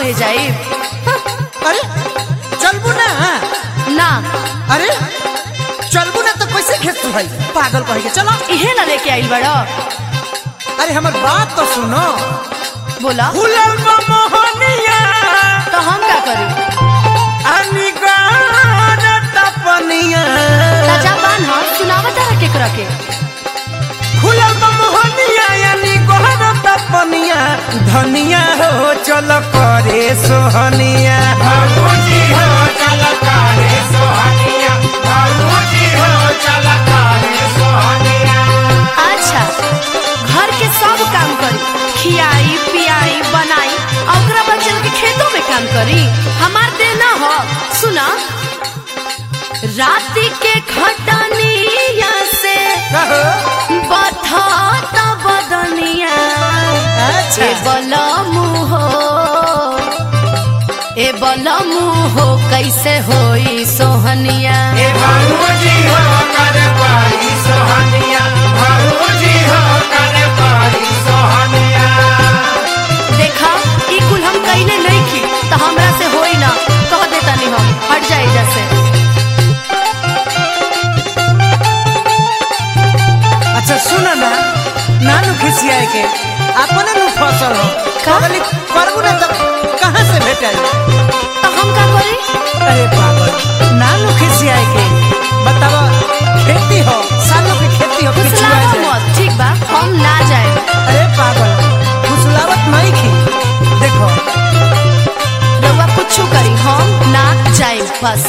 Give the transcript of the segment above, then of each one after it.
सोए जाए। अरे चलबू ना ना अरे चलबू ना तो कैसे खेत भाई पागल कह के चलो इहे ना लेके आइल बड़ा। अरे हमार बात तो सुनो बोला फुलल मोहनिया तो हम का करी? अनिगार तपनिया राजा बान हम सुनावत है केकरा के। फुलल मोहनिया अनिगार तपनिया धनिया हो चल करे सोहनिया बाबूजी हो चल करे सोहनिया बाबूजी हो चल करे सोहनिया। अच्छा घर के सब काम करी, खियाई पियाई बनाई और ओकरा बाद चल के खेतों में काम करी। हमार देना हो सुना राती के खटनिया से बथाता बदनिया। अच्छा। ए बलमु हो कैसे होई सोहनिया। ए बाबूजी हो करे पारी सोहनिया बाबूजी हो करे पारी सोहनिया। देखा ई कुल हम कइले नहीं की तो हमरा से होई ना कह देता नहीं हम हट जाए जैसे। अच्छा सुनो ना नानू खिसियाए के अपने नु फसल हो का? कबली करबू ना तो कहां से भेटाई? तो हम का करी? अरे पागल नानू खिसियाए के बतावा खेती हो सालों की खेती हो फुसलावा खिसियाए मत ठीक बा हम ना जाए। अरे पागल फुसलावत नहीं की देखो रउआ कुछ करी हम ना जाए बस।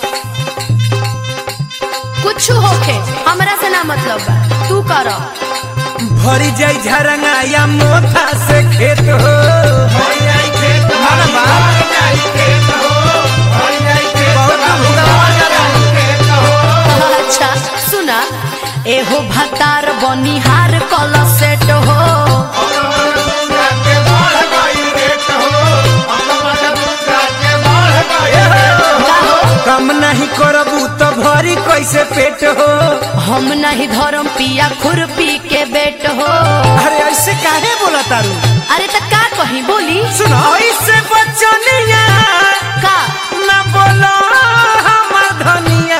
कुछ होके हमरा से ना मतलब बा तू कर। भरी जाई झरंगा या मोथा से खेत हो भर जाई खेत माना बा। भर जाई खेत हो भर जाई खेत बहुत भुगवा जाई खेत हो। अच्छा सुना एहो भतार बनिहार कल सेट हो। के बढ़ गई रेट हो के बढ़ गई का हो कम नहीं करबू तो भरी कैसे पेट हो? हम नहीं धरम पिया खुरपी के बेट हो। अरे ऐसे काहे बोला तारू? अरे त का कही बोली सुनो ऐसे बचनिया का ना बोलो हमर धनिया।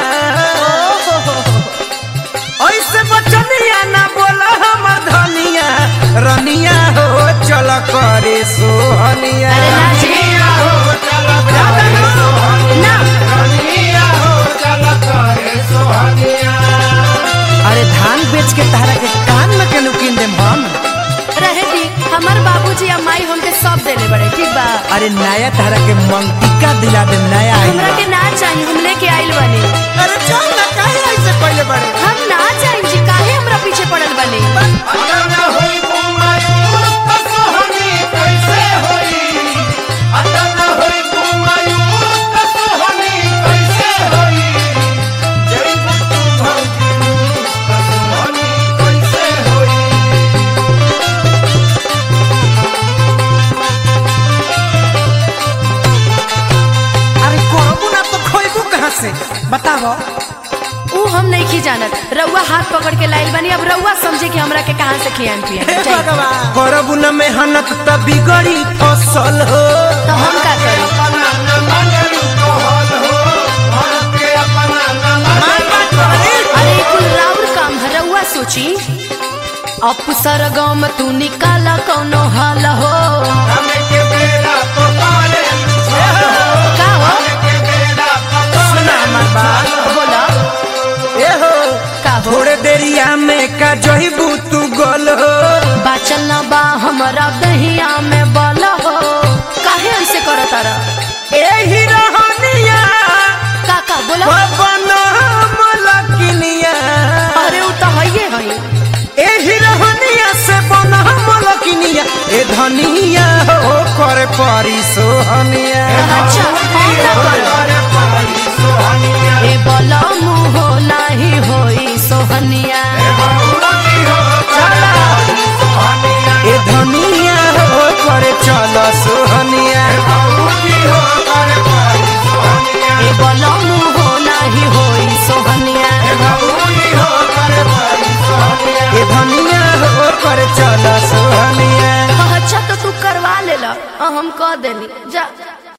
ऐसे बचनिया ना बोलो हमर धनिया रनिया हो चल करे सोहनिया। अरे ना जी रनिया हो चल करे सोहनिया ना रनिया हो चल करे सोहनिया। अरे धान बेच के तारा के कान में के नुकिन देम हम। रहे दी हमार बाबूजी या माई हमके सब देले बड़े ठीक बा। अरे नया तारा के मंगटिका दिला दे नया आई हमरा के ना चाहिए हम लेके आइल बनी। अरे चल ना काहे ऐसे पहले बड़े हम ना चाहिए जी काहे हमरा पीछे पड़ल बनी। अगर ना होई घुमायूं तो सोहनी कैसे होई। अगर ना होई घुमायूं तो सोहनी कैसे होई। जई बुतू भौजी तो सोहनी कैसे होई। अरे करबू ना तो खोइबू कहां से बताओ? ऊ हम नहीं की जानत रउआ हाथ पकड़ के लाइल बनी। अब रउआ समझे कि हमरा के कहां से खियान पियान हे चाहिए। भगवान करबू ना मेहनत त बिगड़ी फसल हो। तो हम का करी? अपना न मानलू कहल हो भारत के अपना न मानलू। अरे कुल राउर काम है रउआ सोची। अफसर गम तू निकाला कौनो हाल हो। हमें के बेरा तो पाले का हो के बेरा तो सुना हमार बात बोला ए हो का हो थोड़े देरिया में का जहिबू तू गोल हो। बाचल न बा हमरा दहिया में बल हो। काहे ऐसे करत तारा? एही रहनिया का बोला? पवन मलकिनिया अरे ऊ तो हइये हई। एही रहनिया से बन मलकिनिया ए धनिया हो करे परी सोहनिया। अच्छा हम ना करो ए बलमु हो नाही होई सोहनिया। ए धनिया हो करे चल सोहनिया। ए बलमु हो नाही होई सोहनिया। ए धनिया हो करे चल सोहनिया। अच्छा तो तू करवा लेला हम हम कह देनी जा।